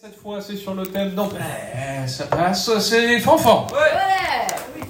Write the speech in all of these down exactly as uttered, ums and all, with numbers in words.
Cette fois, c'est sur le thème donc eh, ça passe, c'est les fanfans. Ouais. Ouais. Oui.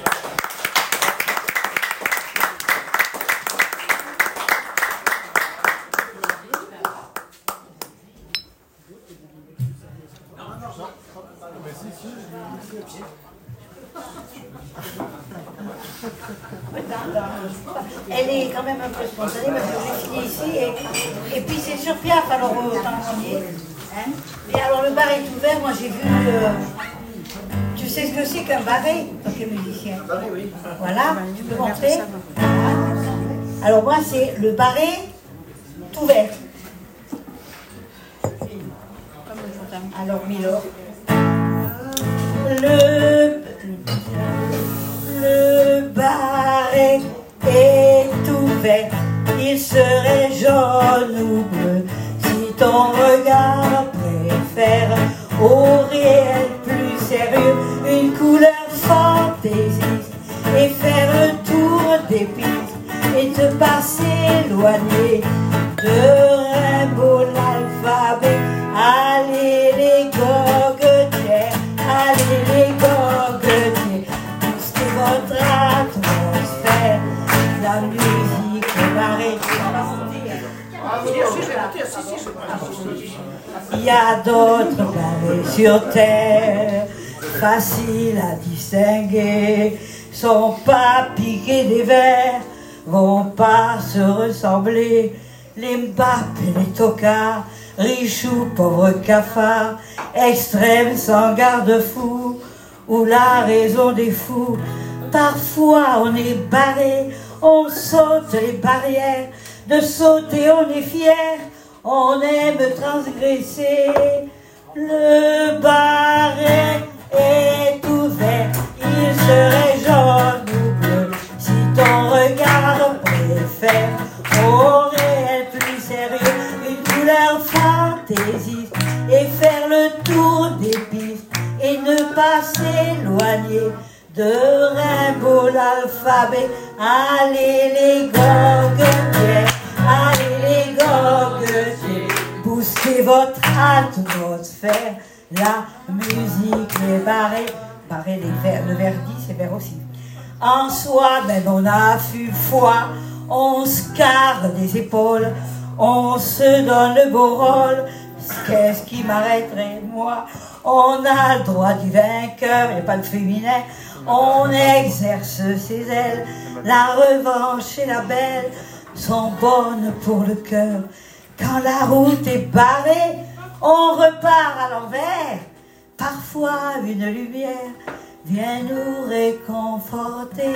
Elle est quand même un peu spontanée parce que j'ai fini ici et, et puis c'est sur Piaf, alors autant qu'on y est. Hein. Et alors le bar est ouvert, moi j'ai vu, euh, tu sais ce que c'est qu'un barré, tant que musicien. Voilà, tu peux montrer. Alors moi c'est le barré tout vert. Alors Milo. Le, le barré est ouvert, il serait jaune ou bleu si ton regard préfère au réel plus sérieux une couleur fantaisiste et faire le tour des pistes et te passer éloigné de Rimbaud l'alphabet. Allez les goguetières, allez les goguetières, boostez votre atmosphère, la musique est barrée. Il y a d'autres barrés sur terre, faciles à distinguer, sont pas piqués des vers, vont pas se ressembler. Les Mbappé, les tocards, riches ou pauvres cafards, extrêmes sans garde-fou, ou la raison des fous. Parfois on est barré, on saute les barrières, de sauter on est fier, on aime transgresser. Le barré est ouvert, il serait jaune ou bleu, si ton regard préfère au réel plus sérieux une couleur fantaisiste et faire le tour des pistes et ne pas s'éloigner de Rimbaud l'alphabet. Allez les goguetières, allez les goguetières, boostez votre atmosphère, la musique est barrée, barrée les vers, le verdi c'est vert aussi. En soi, même on a fut foi, on se carre des épaules, on se donne le beau rôle. Qu'est-ce qui m'arrêterait, moi? On a le droit du vainqueur, il n'y a pas de féminin. On exerce ses ailes, la revanche et la belle sont bonnes pour le cœur. Quand la route est barrée, on repart à l'envers. Parfois une lumière vient nous réconforter.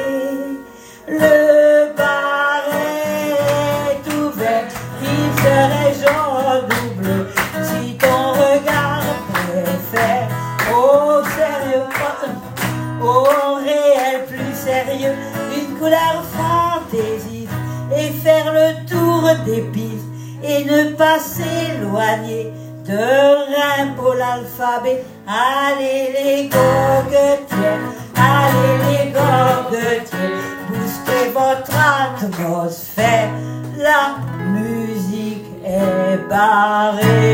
Le barré est ouvert, il serait jaune ou bleu si ton regard préfère au sérieux, au réel plus sérieux une couleur fantaisiste et faire le tour des pistes et ne pas s'éloigner de Rimbaud l'alphabet. Allez les goguetières, allez les goguetières, boostez votre atmosphère, la musique est barrée.